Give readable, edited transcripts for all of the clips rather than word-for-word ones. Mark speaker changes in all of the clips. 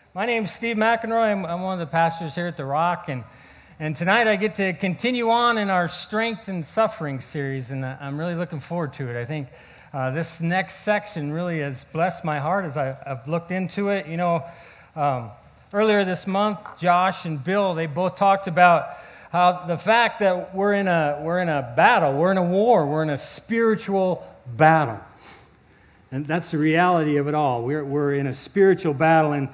Speaker 1: My name's Steve McEnroy. I'm one of the pastors here at The Rock, and tonight I get to continue on in our Strength and Suffering series, and I'm really looking forward to it. I think this next section really has blessed my heart as I've looked into it. You know, earlier this month, Josh and Bill, they both talked about how the fact that we're in a battle, we're in a war, we're in a spiritual battle. And that's the reality of it all. We're in a spiritual battle, and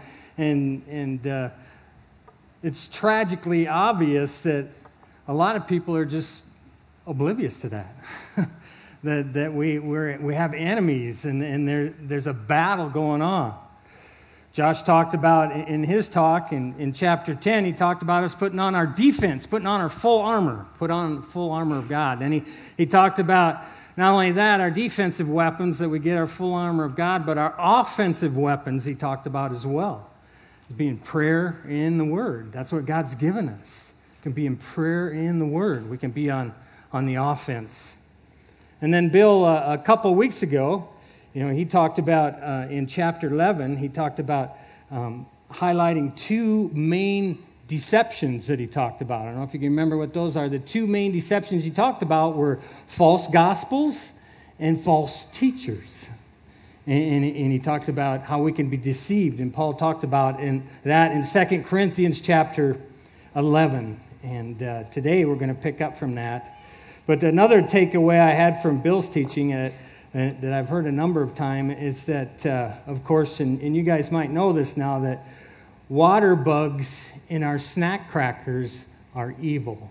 Speaker 1: it's tragically obvious that a lot of people are just oblivious to that. that we have enemies, and there's a battle going on. Josh talked about in his talk in chapter 10, he talked about us putting on our defense, putting on our full armor, put on full armor of God. And he talked about not only that, our defensive weapons, that we get our full armor of God, but our offensive weapons he talked about as well. Being prayer in the Word. That's what God's given us. It can be in prayer in the Word. We can be on the offense. And then Bill, a couple of weeks ago, he talked about, in chapter 11, he talked about highlighting two main deceptions that he talked about. I don't know if you can remember what those are. The two main deceptions he talked about were false gospels and false teachers. And he talked about how we can be deceived. And Paul talked about that in 2 Corinthians chapter 11. And today we're going to pick up from that. But another takeaway I had from Bill's teaching that I've heard a number of times is that, of course, and you guys might know this now, that water bugs in our snack crackers are evil.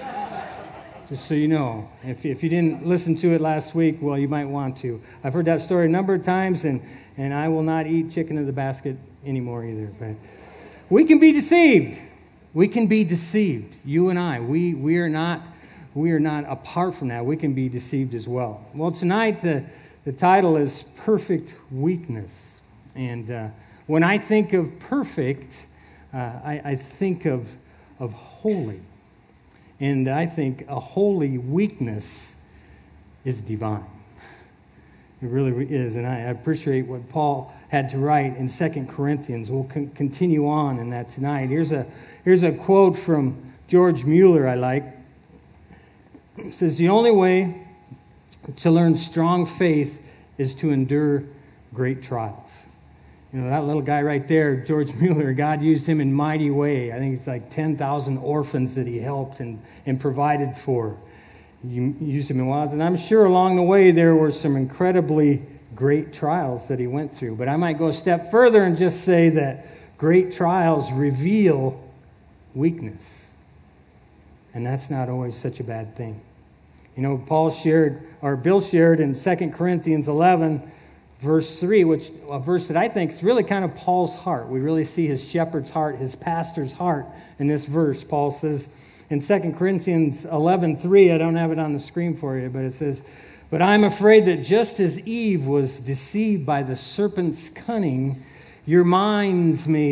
Speaker 1: Just so you know. If you didn't listen to it last week, well, you might want to. I've heard that story a number of times, and I will not eat chicken in the basket anymore either. But we can be deceived. We can be deceived. You and I. We are not apart from that. We can be deceived as well. Well, tonight the title is Perfect Weakness. And when I think of perfect, I think of holy. And I think a holy weakness is divine. It really is. And I appreciate what Paul had to write in 2 Corinthians. We'll continue on in that tonight. Here's a quote from George Mueller I like. It says, "The only way to learn strong faith is to endure great trials." That little guy right there, George Mueller, God used him in a mighty way. I think it's like 10,000 orphans that he helped and provided for. He used him in wild. And I'm sure along the way there were some incredibly great trials that he went through. But I might go a step further and just say that great trials reveal weakness. And that's not always such a bad thing. Bill shared in 2 Corinthians 11, verse 3, which a verse that I think is really kind of Paul's heart. We really see his shepherd's heart, his pastor's heart in this verse. Paul says in 2 Corinthians 11:3, I don't have it on the screen for you, but it says, "But I'm afraid that just as Eve was deceived by the serpent's cunning, your minds may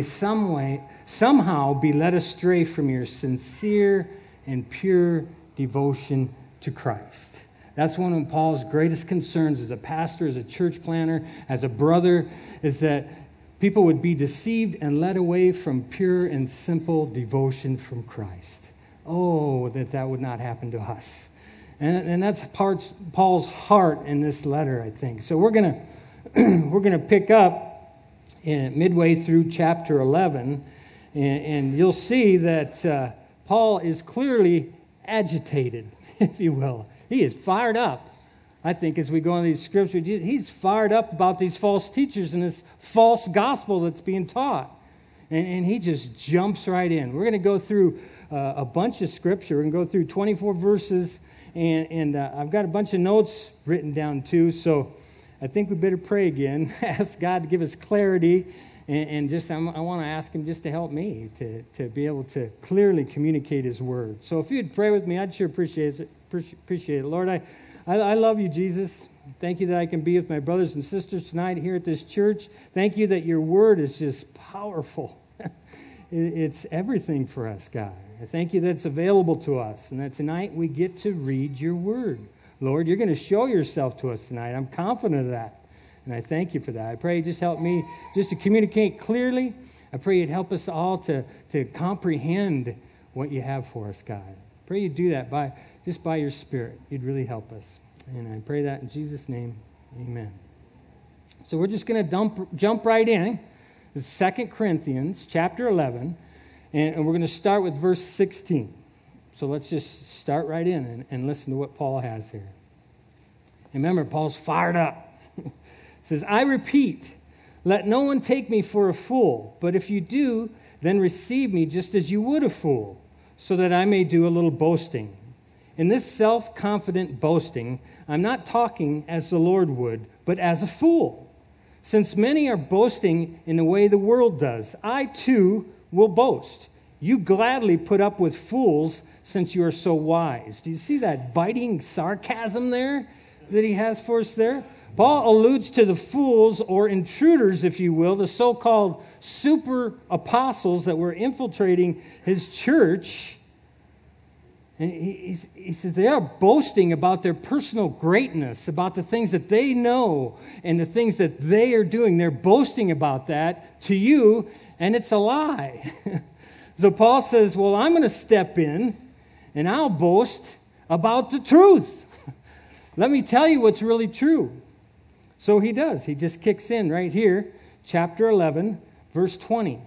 Speaker 1: somehow be led astray from your sincere and pure devotion to Christ." That's one of Paul's greatest concerns as a pastor, as a church planner, as a brother, is that people would be deceived and led away from pure and simple devotion from Christ. Oh, that would not happen to us. And that's Paul's heart in this letter, I think. So we're gonna pick up midway through chapter 11, and you'll see that Paul is clearly agitated, if you will. He is fired up, I think, as we go into these scriptures. He's fired up about these false teachers and this false gospel that's being taught. And he just jumps right in. We're going to go through a bunch of scripture. We're going to go through 24 verses, and I've got a bunch of notes written down too, so I think we better pray again, ask God to give us clarity, and just I want to ask him just to help me to be able to clearly communicate his word. So if you'd pray with me, I'd sure appreciate it. Lord, I love you, Jesus. Thank you that I can be with my brothers and sisters tonight here at this church. Thank you that your word is just powerful. It's everything for us, God. I thank you that it's available to us and that tonight we get to read your word. Lord, you're going to show yourself to us tonight. I'm confident of that. And I thank you for that. I pray just help me just to communicate clearly. I pray you'd help us all to comprehend what you have for us, God. I pray you'd do that just by your Spirit. You'd really help us. And I pray that in Jesus' name, amen. So we're just going to jump right in. It's 2 Corinthians chapter 11, and we're going to start with verse 16. So let's just start right in and listen to what Paul has here. And remember, Paul's fired up. He says, I repeat, let no one take me for a fool, but if you do, then receive me just as you would a fool, so that I may do a little boasting. In this self-confident boasting, I'm not talking as the Lord would, but as a fool. Since many are boasting in the way the world does, I too will boast. You gladly put up with fools since you are so wise. Do you see that biting sarcasm there that he has for us there? Paul alludes to the fools or intruders, if you will, the so-called super apostles that were infiltrating his church. And he says they are boasting about their personal greatness, about the things that they know and the things that they are doing. They're boasting about that to you, and it's a lie. So Paul says, well, I'm going to step in, and I'll boast about the truth. Let me tell you what's really true. So he does. He just kicks in right here, chapter 11, verse 20.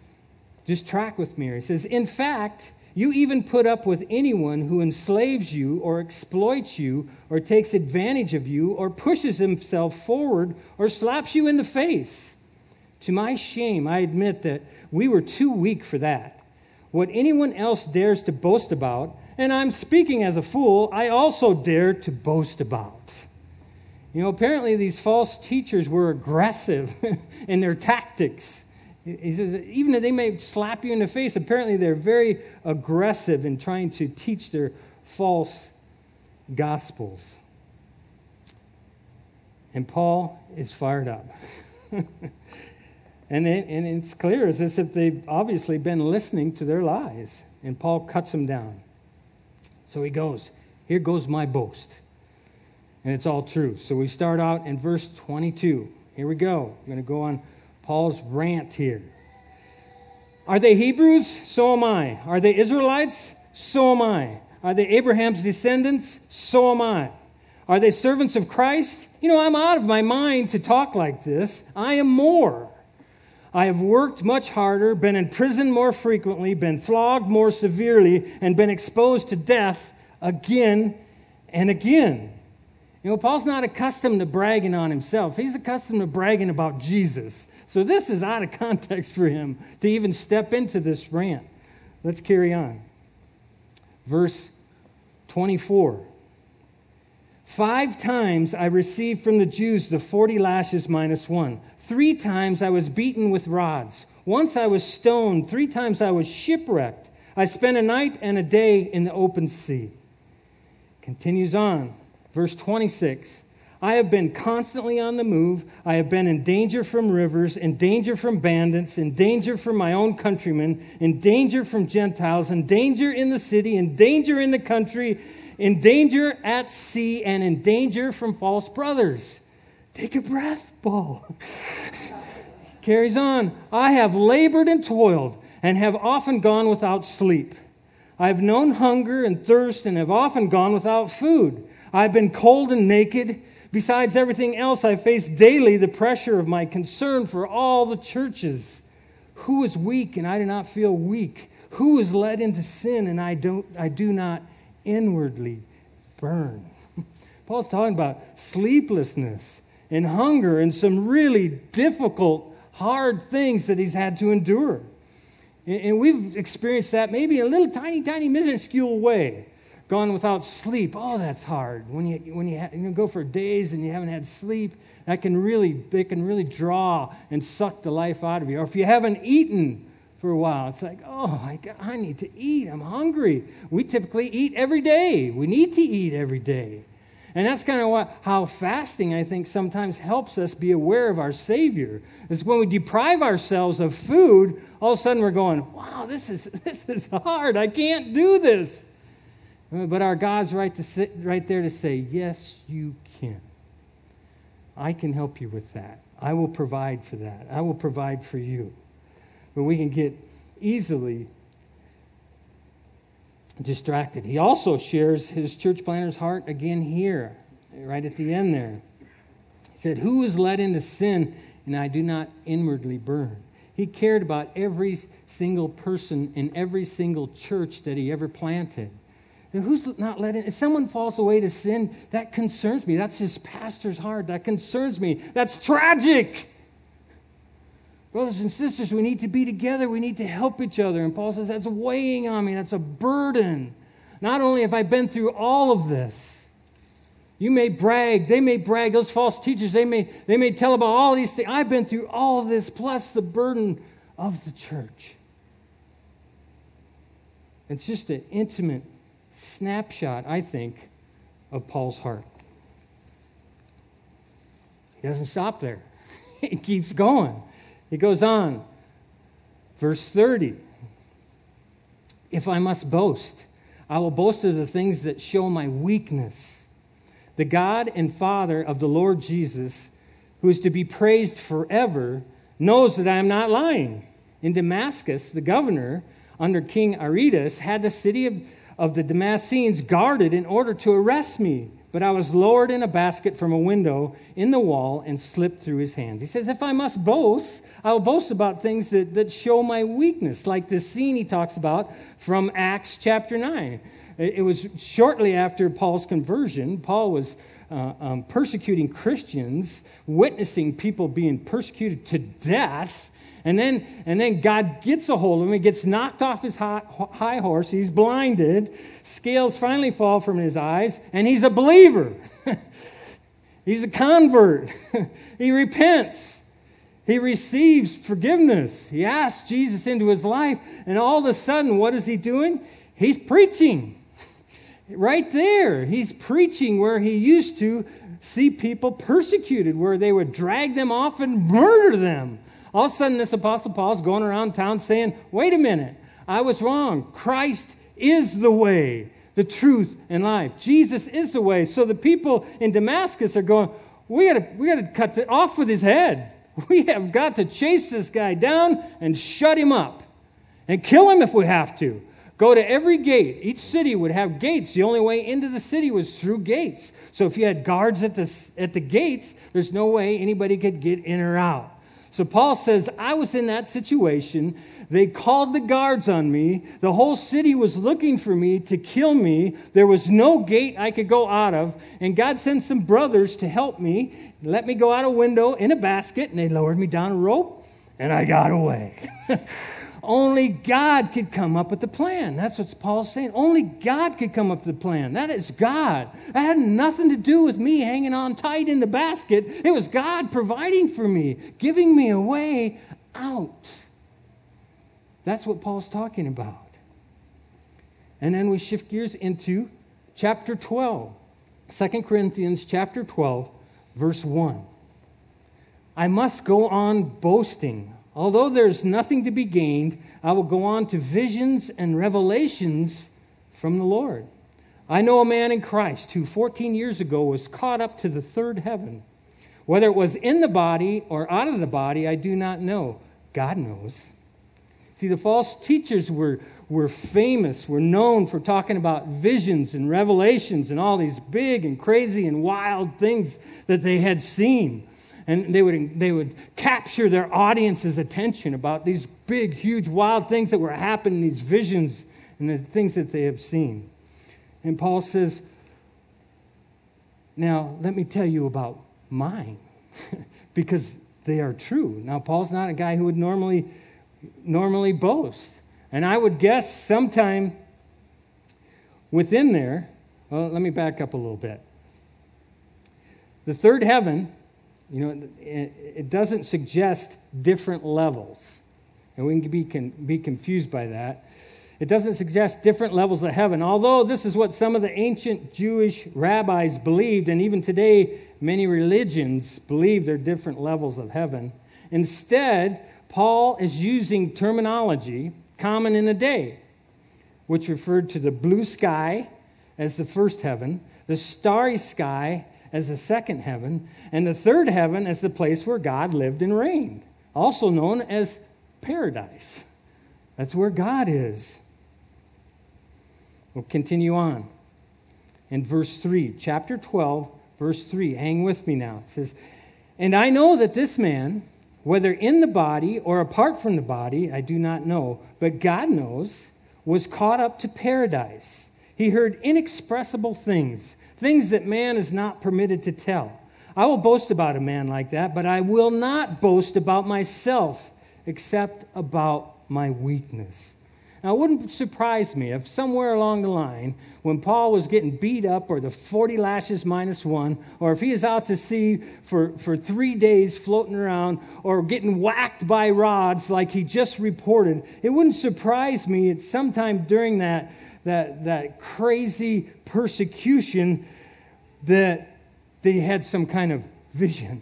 Speaker 1: Just track with me here. He says, in fact, you even put up with anyone who enslaves you or exploits you or takes advantage of you or pushes himself forward or slaps you in the face. To my shame, I admit that we were too weak for that. What anyone else dares to boast about, and I'm speaking as a fool, I also dare to boast about. You know, apparently these false teachers were aggressive in their tactics. He says, even if they may slap you in the face, apparently they're very aggressive in trying to teach their false gospels. And Paul is fired up. And it's clear, it's as if they've obviously been listening to their lies. And Paul cuts them down. So he goes, here goes my boast. And it's all true. So we start out in verse 22. Here we go. I'm going to go on Paul's rant here. Are they Hebrews? So am I. Are they Israelites? So am I. Are they Abraham's descendants? So am I. Are they servants of Christ? You know, I'm out of my mind to talk like this. I am more. I have worked much harder, been in prison more frequently, been flogged more severely, and been exposed to death again and again. You know, Paul's not accustomed to bragging on himself. He's accustomed to bragging about Jesus. So this is out of context for him to even step into this rant. Let's carry on. Verse 24. 5 times I received from the Jews the 40 lashes minus 1. 3 times I was beaten with rods. Once I was stoned. 3 times I was shipwrecked. I spent a night and a day in the open sea. Continues on. Verse 26. I have been constantly on the move. I have been in danger from rivers, in danger from bandits, in danger from my own countrymen, in danger from Gentiles, in danger in the city, in danger in the country, in danger at sea, and in danger from false brothers. Take a breath, Paul. Carries on. I have labored and toiled and have often gone without sleep. I have known hunger and thirst and have often gone without food. I have been cold and naked. Besides everything else, I face daily the pressure of my concern for all the churches. Who is weak and I do not feel weak? Who is led into sin and I do not inwardly burn? Paul's talking about sleeplessness and hunger and some really difficult, hard things that he's had to endure. And we've experienced that maybe in a little tiny, minuscule way. Gone without sleep. Oh, that's hard. When you go for days and you haven't had sleep, it can really draw and suck the life out of you. Or if you haven't eaten for a while, it's like, oh, I need to eat. I'm hungry. We typically eat every day. We need to eat every day. And that's kind of how fasting, I think, sometimes helps us be aware of our Savior. It's when we deprive ourselves of food, all of a sudden we're going, wow, this is hard. I can't do this. But our God's right there to say, yes, you can. I can help you with that. I will provide for that. I will provide for you. where we can get easily distracted. He also shares his church planter's heart again here, right at the end there. He said, "Who is led into sin, and I do not inwardly burn?" He cared about every single person in every single church that he ever planted. And who's not led in? If someone falls away to sin, that concerns me. That's his pastor's heart. That concerns me. That's tragic. Brothers and sisters, we need to be together. We need to help each other. And Paul says, that's weighing on me. That's a burden. Not only have I been through all of this, you may brag, they may brag, those false teachers, they may tell about all these things. I've been through all of this, plus the burden of the church. It's just an intimate snapshot, I think, of Paul's heart. He doesn't stop there. He keeps going. He goes on. Verse 30. "If I must boast, I will boast of the things that show my weakness. The God and Father of the Lord Jesus, who is to be praised forever, knows that I am not lying. In Damascus, the governor, under King Aretas, had the city of the Damascenes guarded in order to arrest me. But I was lowered in a basket from a window in the wall and slipped through his hands." He says, if I must boast, I will boast about things that show my weakness, like this scene he talks about from Acts chapter 9. It was shortly after Paul's conversion. Paul was persecuting Christians, witnessing people being persecuted to death. And then God gets a hold of him. He gets knocked off his high horse. He's blinded. Scales finally fall from his eyes. And he's a believer. He's a convert. He repents. He receives forgiveness. He asks Jesus into his life. And all of a sudden, what is he doing? He's preaching. Right there, he's preaching where he used to see people persecuted, where they would drag them off and murder them. All of a sudden, this Apostle Paul's going around town saying, wait a minute, I was wrong. Christ is the way, the truth, and life. Jesus is the way. So the people in Damascus are going, we got to cut it off with his head. We have got to chase this guy down and shut him up and kill him if we have to. Go to every gate. Each city would have gates. The only way into the city was through gates. So if you had guards at the gates, there's no way anybody could get in or out. So Paul says, I was in that situation. They called the guards on me. The whole city was looking for me to kill me. There was no gate I could go out of. And God sent some brothers to help me, let me go out a window in a basket, and they lowered me down a rope, and I got away. Only God could come up with the plan. That's what Paul's saying. Only God could come up with the plan. That is God. That had nothing to do with me hanging on tight in the basket. It was God providing for me, giving me a way out. That's what Paul's talking about. And then we shift gears into chapter 12. 2 Corinthians chapter 12, verse 1. "I must go on boasting. Although there's nothing to be gained, I will go on to visions and revelations from the Lord. I know a man in Christ who 14 years ago was caught up to the third heaven. Whether it was in the body or out of the body, I do not know. God knows." See, the false teachers were famous, were known for talking about visions and revelations and all these big and crazy and wild things that they had seen. And they would capture their audience's attention about these big, huge, wild things that were happening, these visions and the things that they have seen. And Paul says, now, let me tell you about mine, because they are true. Now, Paul's not a guy who would normally boast. And I would guess sometime within there, well, let me back up a little bit. The third heaven, it doesn't suggest different levels. And we can be confused by that. It doesn't suggest different levels of heaven, although this is what some of the ancient Jewish rabbis believed, and even today many religions believe there are different levels of heaven. Instead, Paul is using terminology common in the day, which referred to the blue sky as the first heaven, the starry sky as the second heaven, and the third heaven as the place where God lived and reigned, also known as paradise. That's where God is. We'll continue on. In verse 3, chapter 12, verse 3, hang with me now. It says, "And I know that this man, whether in the body or apart from the body, I do not know, but God knows, was caught up to paradise. He heard inexpressible things, things that man is not permitted to tell. I will boast about a man like that, but I will not boast about myself, except about my weakness." Now, it wouldn't surprise me if somewhere along the line, when Paul was getting beat up, or the 40 lashes minus one, or if he is out to sea for 3 days floating around, or getting whacked by rods like he just reported, it wouldn't surprise me at sometime during that crazy persecution that they had some kind of vision.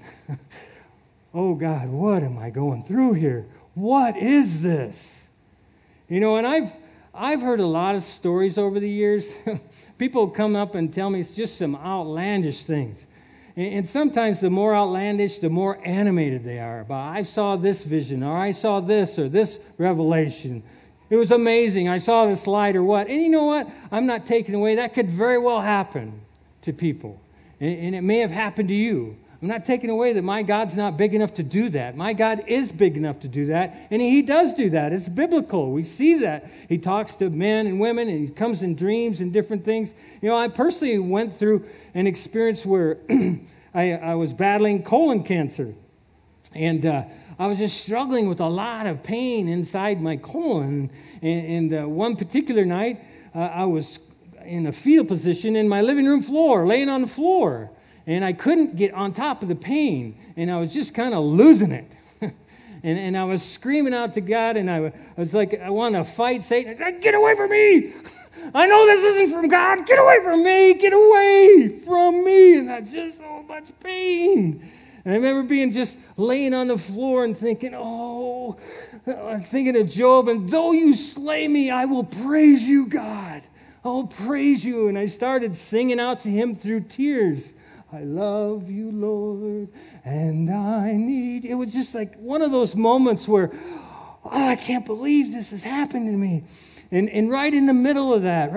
Speaker 1: Oh God, what am I going through here? What is this? You know, and I've heard a lot of stories over the years. People come up and tell me it's just some outlandish things. And sometimes the more outlandish, the more animated they are. About, I saw this vision, or I saw this, or this revelation. It was amazing. I saw this light, or what. And you know what? I'm not taking away. That could very well happen to people. And it may have happened to you. I'm not taking away that my God's not big enough to do that. My God is big enough to do that, and He does do that. It's biblical. We see that. He talks to men and women, and He comes in dreams and different things. You know, I personally went through an experience where I was battling colon cancer, and I was just struggling with a lot of pain inside my colon. And one particular night, I was in a fetal position in my living room floor, laying on the floor. And I couldn't get on top of the pain, and I was just kind of losing it. and I was screaming out to God, and I was like, I want to fight Satan. Get away from me! I know this isn't from God. Get away from me! Get away from me! And that's just so much pain. And I remember being just laying on the floor and thinking, thinking of Job, and though you slay me, I will praise you, God. I will praise you. And I started singing out to Him through tears. I love you, Lord, and I need... It was just like one of those moments where, I can't believe this has happened to me. And right in the middle of that,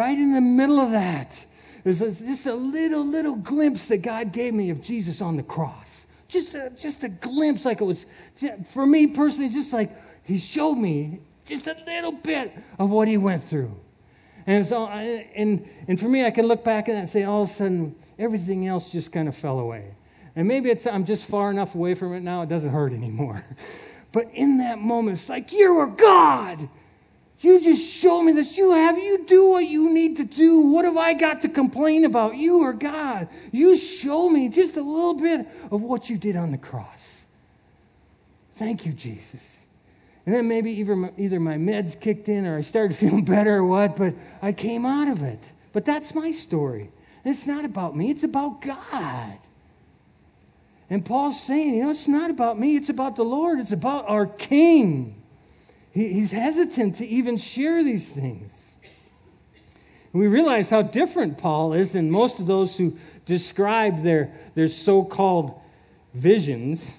Speaker 1: there's just a little glimpse that God gave me of Jesus on the cross. Just a glimpse, like it was, for me personally, it's just like He showed me just a little bit of what He went through. And so, and for me, I can look back at that and say, all of a sudden, everything else just kind of fell away. And maybe I'm just far enough away from it now, it doesn't hurt anymore. But in that moment, it's like, you are God. You just show me this. You do what you need to do. What have I got to complain about? You are God. You show me just a little bit of what you did on the cross. Thank you, Jesus. And then maybe either my meds kicked in or I started feeling better or what, but I came out of it. But that's my story. And it's not about me. It's about God. And Paul's saying, it's not about me. It's about the Lord. It's about our King. He's hesitant to even share these things. And we realize how different Paul is than most of those who describe their so-called visions.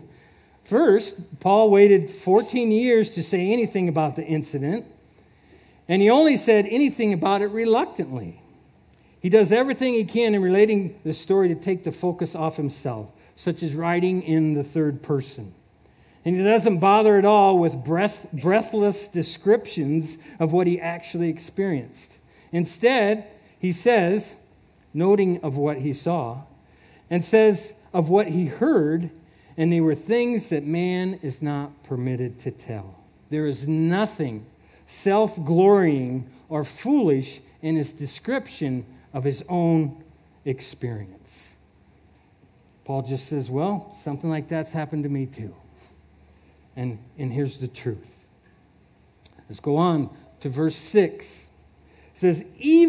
Speaker 1: First, Paul waited 14 years to say anything about the incident, and he only said anything about it reluctantly. He does everything he can in relating the story to take the focus off himself, such as writing in the third person. And he doesn't bother at all with breathless descriptions of what he actually experienced. Instead, he says, noting of what he saw, and says of what he heard, and they were things that man is not permitted to tell. There is nothing self-glorying or foolish in his description of his own experience. Paul just says, well, something like that's happened to me too. And here's the truth. Let's go on to verse 6. It says,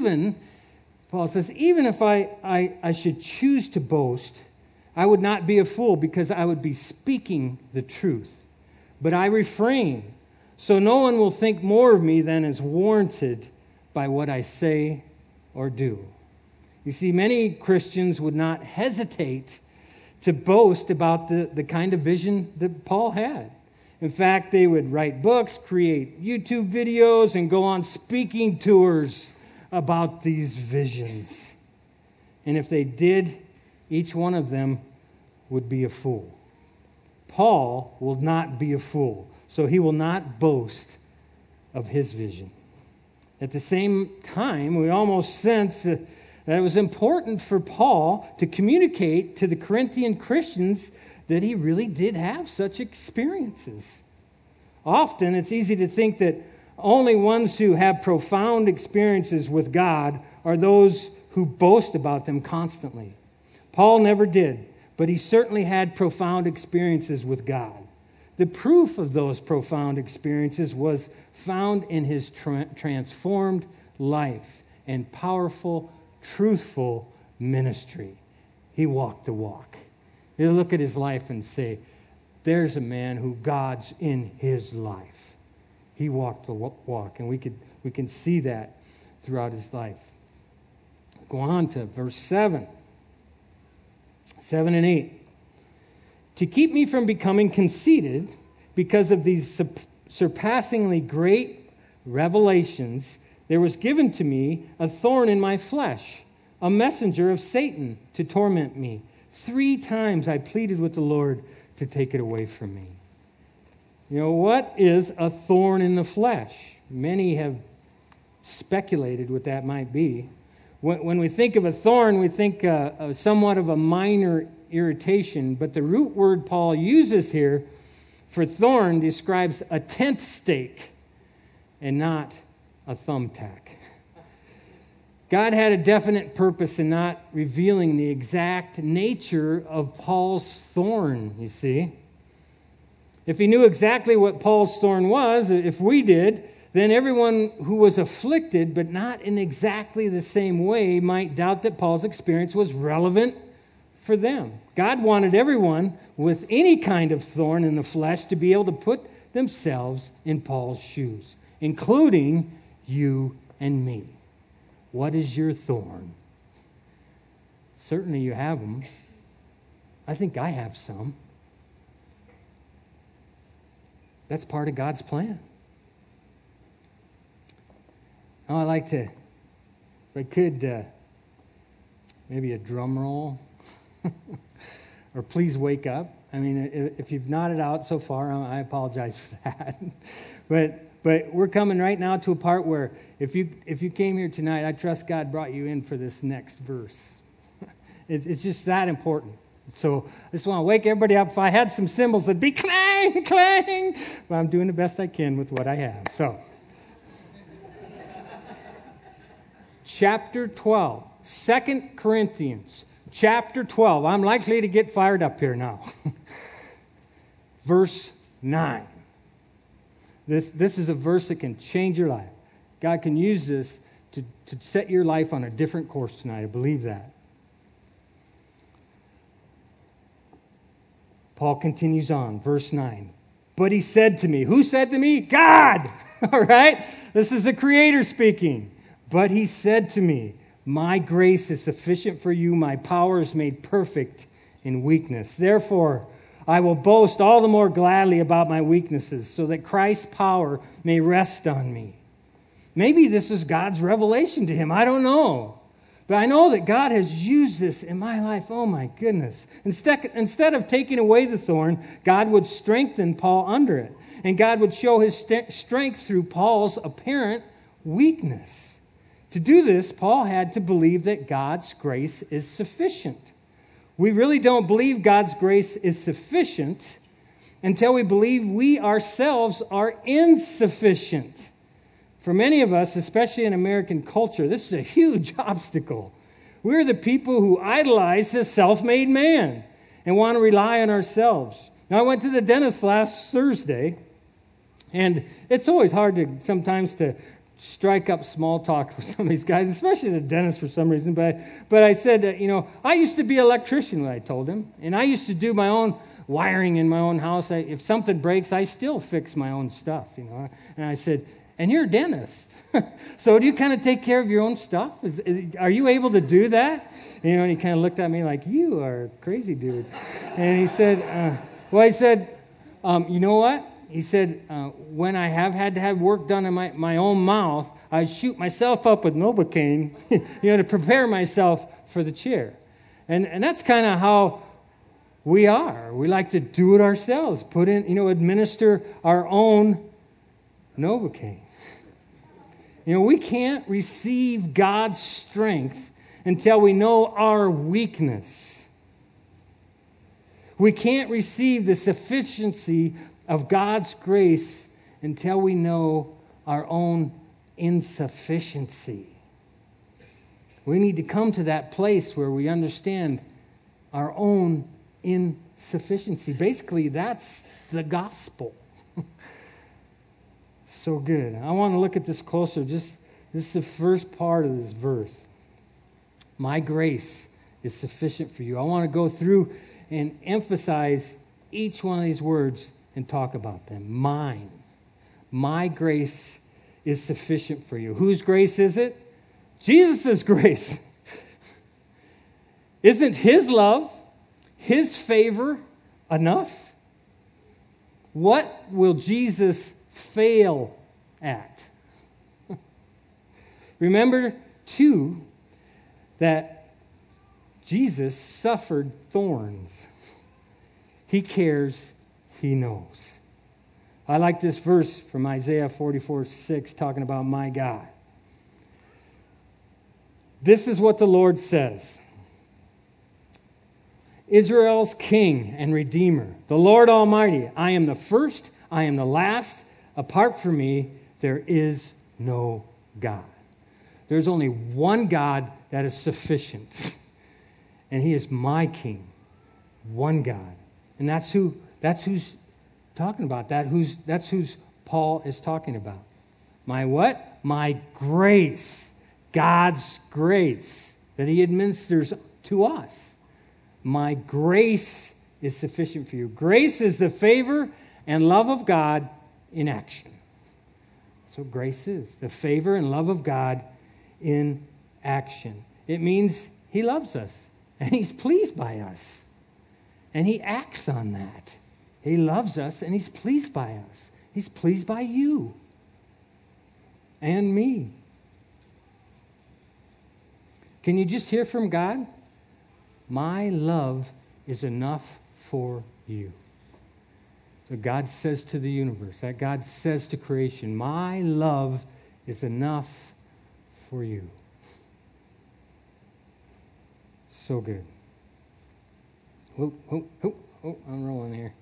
Speaker 1: Paul says, even if I should choose to boast, I would not be a fool because I would be speaking the truth. But I refrain, so no one will think more of me than is warranted by what I say or do. You see, many Christians would not hesitate to boast about the kind of vision that Paul had. In fact, they would write books, create YouTube videos, and go on speaking tours about these visions. And if they did, each one of them would be a fool. Paul will not be a fool, so he will not boast of his vision. At the same time, we almost sense that it was important for Paul to communicate to the Corinthian Christians that he really did have such experiences. Often, it's easy to think that only ones who have profound experiences with God are those who boast about them constantly. Paul never did, but he certainly had profound experiences with God. The proof of those profound experiences was found in his transformed life and powerful, truthful ministry. He walked the walk. You look at his life and say, there's a man who God's in his life. He walked the walk, and we can see that throughout his life. Go on to verse 7 and 8. To keep me from becoming conceited because of these surpassingly great revelations, there was given to me a thorn in my flesh, a messenger of Satan to torment me. 3 times I pleaded with the Lord to take it away from me. You know, what is a thorn in the flesh? Many have speculated what that might be. When we think of a thorn, we think somewhat of a minor irritation, but the root word Paul uses here for thorn describes a tent stake and not a thumbtack. God had a definite purpose in not revealing the exact nature of Paul's thorn, you see. If he knew exactly what Paul's thorn was, if we did, then everyone who was afflicted, but not in exactly the same way, might doubt that Paul's experience was relevant for them. God wanted everyone with any kind of thorn in the flesh to be able to put themselves in Paul's shoes, including you and me. What is your thorn? Certainly you have them. I think I have some. That's part of God's plan. Now, I'd like to, if I could, maybe a drum roll, or please wake up. I mean, if you've nodded out so far, I apologize for that. But we're coming right now to a part where if you came here tonight, I trust God brought you in for this next verse. It's just that important. So I just want to wake everybody up. If I had some cymbals, it'd be clang, clang. But I'm doing the best I can with what I have. So, chapter 12, 2 Corinthians, chapter 12. I'm likely to get fired up here now. Verse 9. This is a verse that can change your life. God can use this to set your life on a different course tonight. I believe that. Paul continues on, verse 9. But he said to me, who said to me? God! All right? This is the Creator speaking. But he said to me, my grace is sufficient for you. My power is made perfect in weakness. Therefore, I will boast all the more gladly about my weaknesses, so that Christ's power may rest on me. Maybe this is God's revelation to him. I don't know. But I know that God has used this in my life. Oh my goodness. Instead of taking away the thorn, God would strengthen Paul under it. And God would show his strength through Paul's apparent weakness. To do this, Paul had to believe that God's grace is sufficient. We really don't believe God's grace is sufficient until we believe we ourselves are insufficient. For many of us, especially in American culture, this is a huge obstacle. We're the people who idolize the self-made man and want to rely on ourselves. Now, I went to the dentist last Thursday, and it's always hard sometimes to strike up small talk with some of these guys, especially the dentist for some reason. But I said, I used to be an electrician, I told him, and I used to do my own wiring in my own house. If something breaks, I still fix my own stuff, And I said, and you're a dentist. So do you kind of take care of your own stuff? Are you able to do that? And he kind of looked at me like, you are a crazy dude. And he said, you know what? he said, when I have had to have work done in my own mouth, I shoot myself up with Novocaine, to prepare myself for the chair. And that's kind of how we are. We like to do it ourselves, administer our own Novocaine. We can't receive God's strength until we know our weakness. We can't receive the sufficiency of God's grace until we know our own insufficiency. We need to come to that place where we understand our own insufficiency. Basically, that's the gospel. So good. I want to look at this closer. This is the first part of this verse. My grace is sufficient for you. I want to go through and emphasize each one of these words and talk about them. Mine. My grace is sufficient for you. Whose grace is it? Jesus' grace. Isn't His love, His favor enough? What will Jesus fail at? Remember, too, that Jesus suffered thorns. He cares, He knows. I like this verse from Isaiah 44:6 talking about my God. This is what the Lord says. Israel's King and Redeemer, the Lord Almighty, I am the first, I am the last. Apart from me, there is no God. There's only one God that is sufficient, and He is my King. One God. And that's who's talking about that. That's who's Paul is talking about. My what? My grace. God's grace that He administers to us. My grace is sufficient for you. Grace is the favor and love of God in action. That's what grace is. The favor and love of God in action. It means He loves us and He's pleased by us. And He acts on that. He loves us and He's pleased by us. He's pleased by you and me. Can you just hear from God? My love is enough for you. So God says to the universe, that God says to creation, my love is enough for you. So good. Oh, I'm rolling here.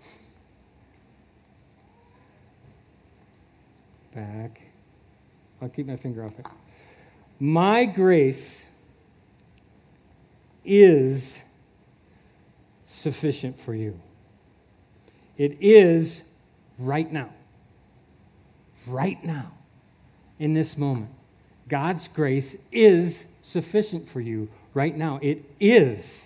Speaker 1: Back. I'll keep my finger off it. My grace is sufficient for you. It is right now. Right now. In this moment. God's grace is sufficient for you right now. It is.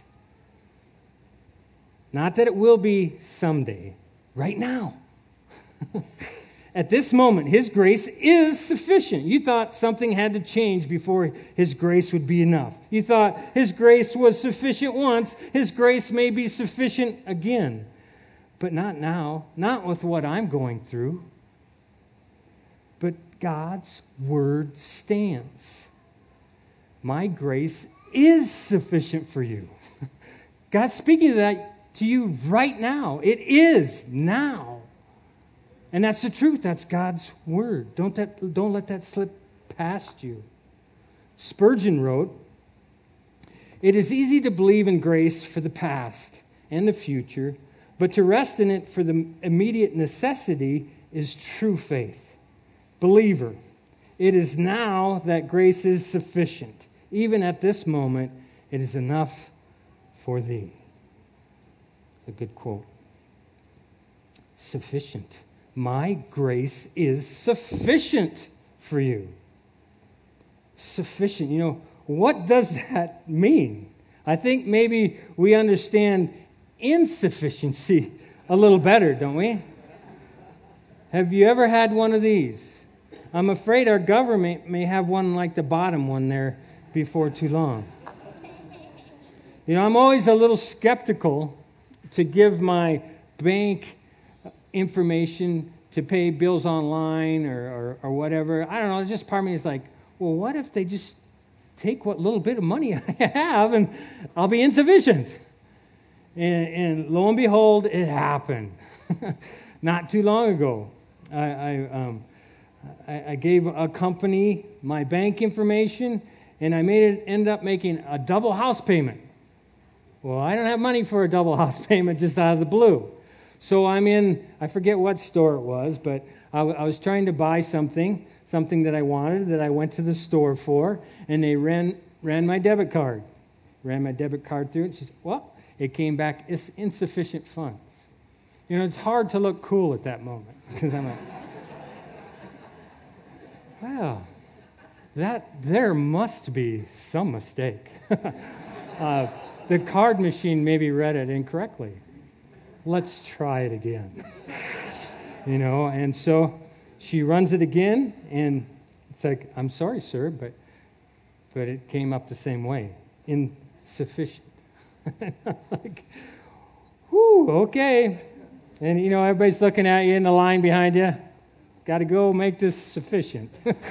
Speaker 1: Not that it will be someday. Right now. At this moment, His grace is sufficient. You thought something had to change before His grace would be enough. You thought His grace was sufficient once. His grace may be sufficient again. But not now. Not with what I'm going through. But God's word stands. My grace is sufficient for you. God's speaking to that to you right now. It is now. And that's the truth. That's God's word. Don't let that slip past you. Spurgeon wrote, "It is easy to believe in grace for the past and the future, but to rest in it for the immediate necessity is true faith. Believer, it is now that grace is sufficient. Even at this moment, it is enough for thee." A good quote. Sufficient. My grace is sufficient for you. Sufficient. What does that mean? I think maybe we understand insufficiency a little better, don't we? Have you ever had one of these? I'm afraid our government may have one like the bottom one there before too long. I'm always a little skeptical to give my bank information to pay bills online or whatever. I don't know. It's just part of me is like, well, what if they just take what little bit of money I have and I'll be insufficient? And lo and behold, it happened. Not too long ago, I gave a company my bank information, and I end up making a double house payment. Well, I don't have money for a double house payment just out of the blue. So I'm in, I forget what store it was, but I was trying to buy something that I wanted, that I went to the store for, and they ran my debit card. Ran my debit card through it, and she said, well, it came back, it's insufficient funds. You know, it's hard to look cool at that moment, because I'm like, wow, there must be some mistake. The card machine maybe read it incorrectly. Let's try it again. You know, and so she runs it again, and it's like, I'm sorry, sir, but it came up the same way. Insufficient. Like, whew, okay. And, you know, everybody's looking at you in the line behind you. Got to go make this sufficient.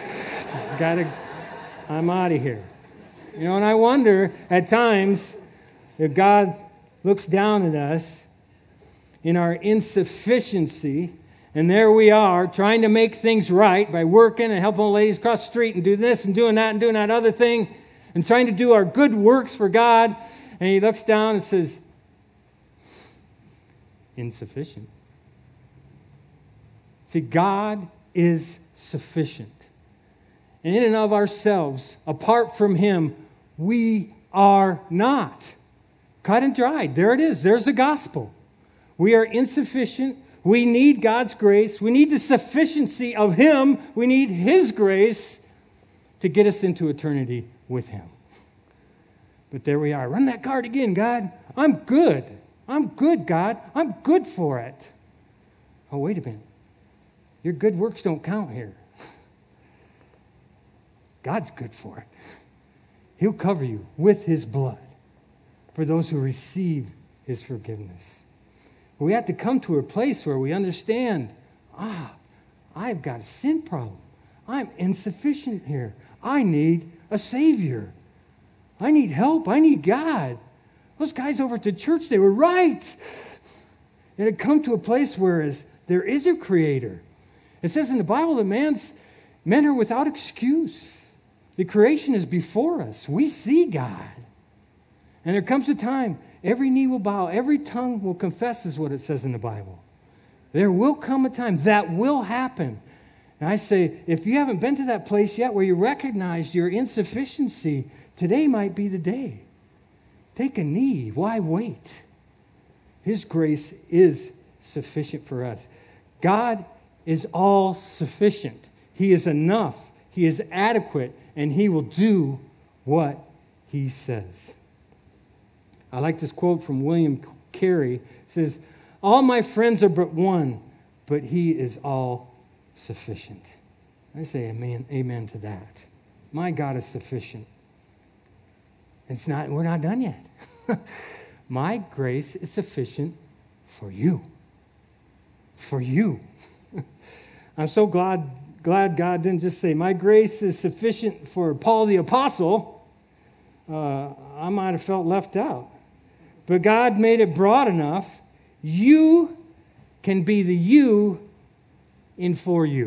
Speaker 1: I'm out of here. You know, and I wonder at times if God looks down at us in our insufficiency, and there we are trying to make things right by working and helping ladies cross the street and do this and doing that and doing that other thing and trying to do our good works for God. And he looks down and says, insufficient. See, God is sufficient. And in and of ourselves, apart from him, we are not. Cut and dried. There it is. There's the gospel. We are insufficient. We need God's grace. We need the sufficiency of him. We need his grace to get us into eternity with him. But there we are. Run that card again, God. I'm good. I'm good, God. I'm good for it. Oh, wait a minute. Your good works don't count here. God's good for it. He'll cover you with his blood for those who receive his forgiveness. We have to come to a place where we understand, I've got a sin problem. I'm insufficient here. I need a Savior. I need help. I need God. Those guys over at the church, they were right. It had come to a place where there is a Creator. It says in the Bible that men are without excuse. The creation is before us. We see God. And there comes a time, every knee will bow, every tongue will confess, is what it says in the Bible. There will come a time that will happen. And I say, if you haven't been to that place yet where you recognize your insufficiency, today might be the day. Take a knee. Why wait? His grace is sufficient for us. God is all sufficient. He is enough. He is adequate. And he will do what he says. I like this quote from William Carey. It says, all my friends are but one, but he is all sufficient. I say amen to that. My God is sufficient. We're not done yet. My grace is sufficient for you. For you. I'm so glad God didn't just say, my grace is sufficient for Paul the Apostle. I might have felt left out. But God made it broad enough. You can be the you in for you.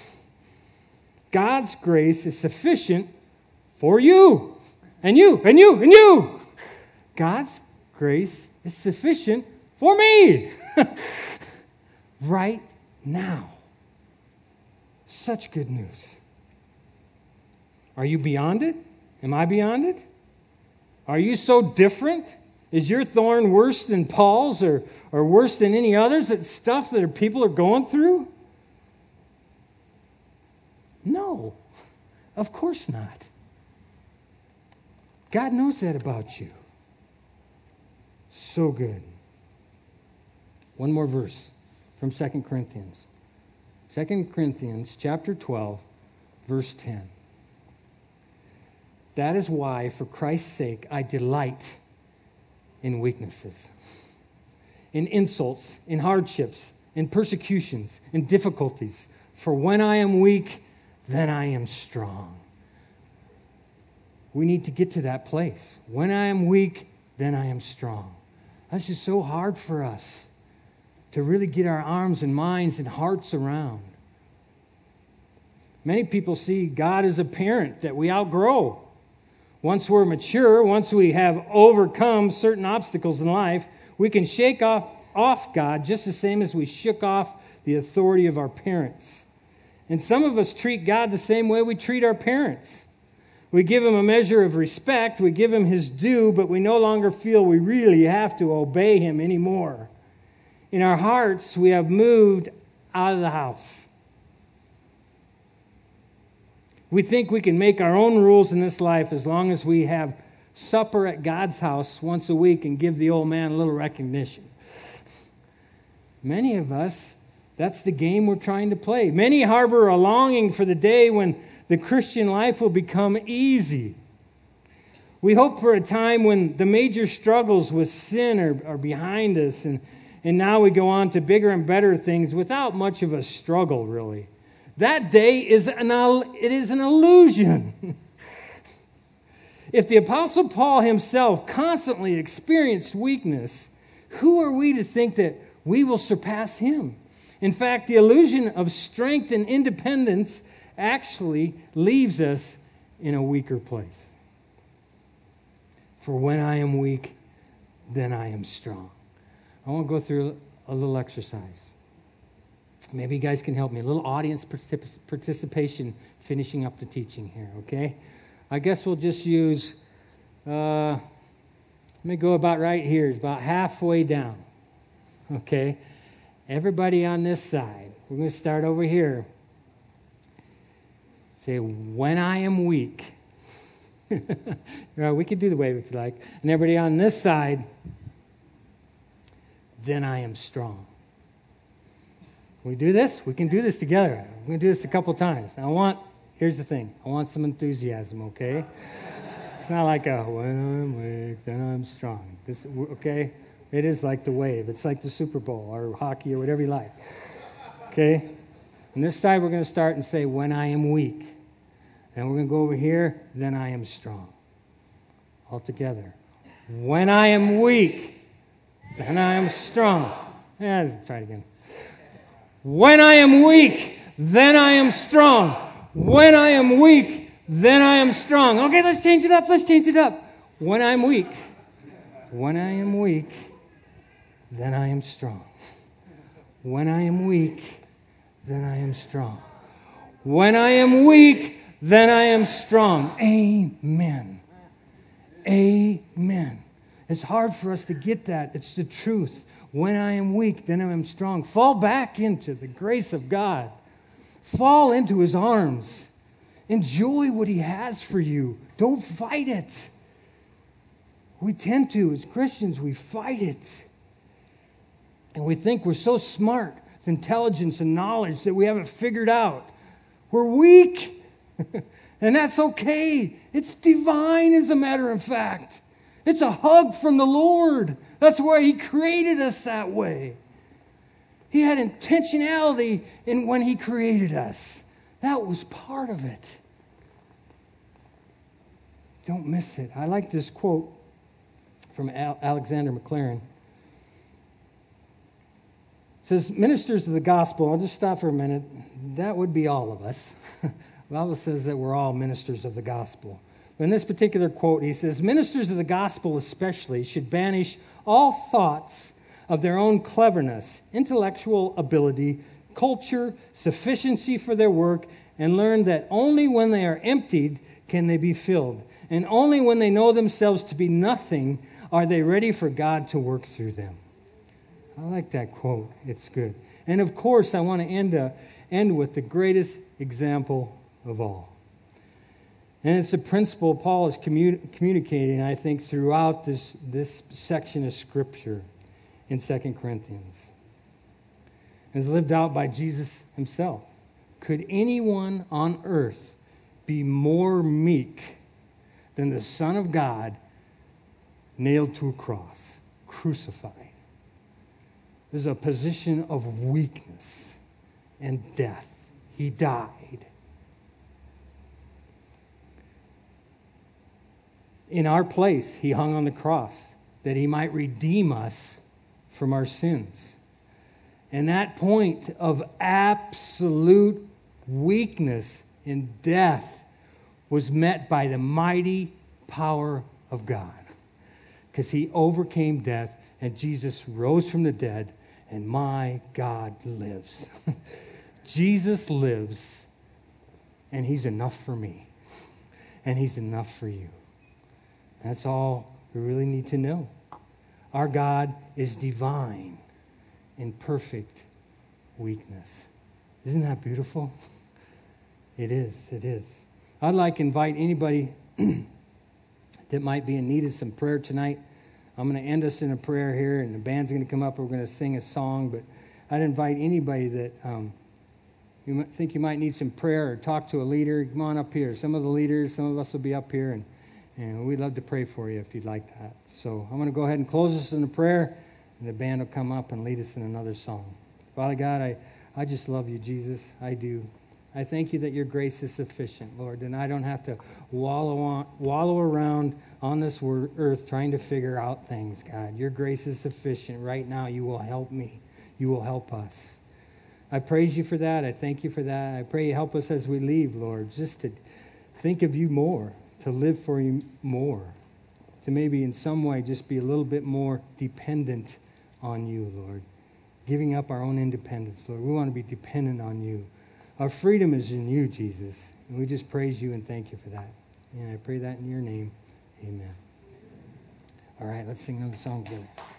Speaker 1: God's grace is sufficient for you. And you, and you, and you. God's grace is sufficient for me. Right now. Such good news. Are you beyond it? Am I beyond it? Are you so different? Is your thorn worse than Paul's or worse than any others? It's stuff that people are going through? No, of course not. God knows that about you. So good. One more verse from 2 Corinthians. 2 Corinthians chapter 12, verse 10. That is why, for Christ's sake, I delight in weaknesses, in insults, in hardships, in persecutions, in difficulties. For when I am weak, then I am strong. We need to get to that place. When I am weak, then I am strong. That's just so hard for us to really get our arms and minds and hearts around. Many people see God as a parent that we outgrow. Once we're mature, once we have overcome certain obstacles in life, we can shake off God just the same as we shook off the authority of our parents. And some of us treat God the same way we treat our parents. We give him a measure of respect, we give him his due, but we no longer feel we really have to obey him anymore. In our hearts, we have moved out of the house. We think we can make our own rules in this life as long as we have supper at God's house once a week and give the old man a little recognition. Many of us, that's the game we're trying to play. Many harbor a longing for the day when the Christian life will become easy. We hope for a time when the major struggles with sin are behind us, and now we go on to bigger and better things without much of a struggle, really. That day is an illusion. If the Apostle Paul himself constantly experienced weakness, who are we to think that we will surpass him? In fact, the illusion of strength and independence actually leaves us in a weaker place. For when I am weak, then I am strong. I want to go through a little exercise. Maybe you guys can help me. A little audience participation finishing up the teaching here, okay? I guess we'll just use, let me go about right here. It's about halfway down, okay? Everybody on this side. We're going to start over here. Say, when I am weak. We can do the wave if you like. And everybody on this side, then I am strong. Can we do this? We can do this together. We're going to do this a couple times. Here's the thing. I want some enthusiasm, okay? It's not like when I'm weak, then I'm strong. Okay? It is like the wave. It's like the Super Bowl or hockey or whatever you like. Okay? On this side, we're going to start and say, when I am weak. And we're going to go over here, then I am strong. All together. When I am weak, then I am strong. Let's try it again. When I am weak, then I am strong. When I am weak, then I am strong. Okay, let's change it up. When I'm weak, then I am strong. When I am weak, then I am strong. When I am weak, then I am strong. Amen. Amen. It's hard for us to get that. It's the truth. When I am weak, then I am strong. Fall back into the grace of God. Fall into his arms. Enjoy what he has for you. Don't fight it. We tend to, as Christians, we fight it. And we think we're so smart with intelligence and knowledge that we have it figured out. We're weak. And that's okay. It's divine, as a matter of fact. It's a hug from the Lord. That's why he created us that way. He had intentionality in when he created us. That was part of it. Don't miss it. I like this quote from Alexander McLaren. It says, ministers of the gospel, I'll just stop for a minute. That would be all of us. The Bible says that we're all ministers of the gospel. But in this particular quote, he says, ministers of the gospel especially should banish all thoughts of their own cleverness, intellectual ability, culture, sufficiency for their work, and learn that only when they are emptied can they be filled. And only when they know themselves to be nothing are they ready for God to work through them. I like that quote. It's good. And of course, I want to end with the greatest example of all. And it's a principle Paul is communicating, I think, throughout this section of Scripture in 2 Corinthians. It's lived out by Jesus himself. Could anyone on earth be more meek than the Son of God nailed to a cross, crucified? was a position of weakness and death. He died. In our place, he hung on the cross that he might redeem us from our sins. And that point of absolute weakness and death was met by the mighty power of God. Because he overcame death and Jesus rose from the dead and my God lives. Jesus lives and he's enough for me. And he's enough for you. That's all we really need to know. Our God is divine in perfect weakness. Isn't that beautiful? It is. It is. I'd like to invite anybody that might be in need of some prayer tonight. I'm going to end us in a prayer here, and the band's going to come up. We're going to sing a song, but I'd invite anybody that you think you might need some prayer or talk to a leader. Come on up here. Some of the leaders, some of us will be up here, and we'd love to pray for you if you'd like that. So I'm going to go ahead and close us in a prayer, and the band will come up and lead us in another song. Father God, I just love you, Jesus. I do. I thank you that your grace is sufficient, Lord, and I don't have to wallow around on this earth trying to figure out things, God. Your grace is sufficient. Right now, you will help me. You will help us. I praise you for that. I thank you for that. I pray you help us as we leave, Lord, just to think of you more, to live for you more, to maybe in some way just be a little bit more dependent on you, Lord. Giving up our own independence, Lord. We want to be dependent on you. Our freedom is in you, Jesus. And we just praise you and thank you for that. And I pray that in your name. Amen. All right, let's sing another song together.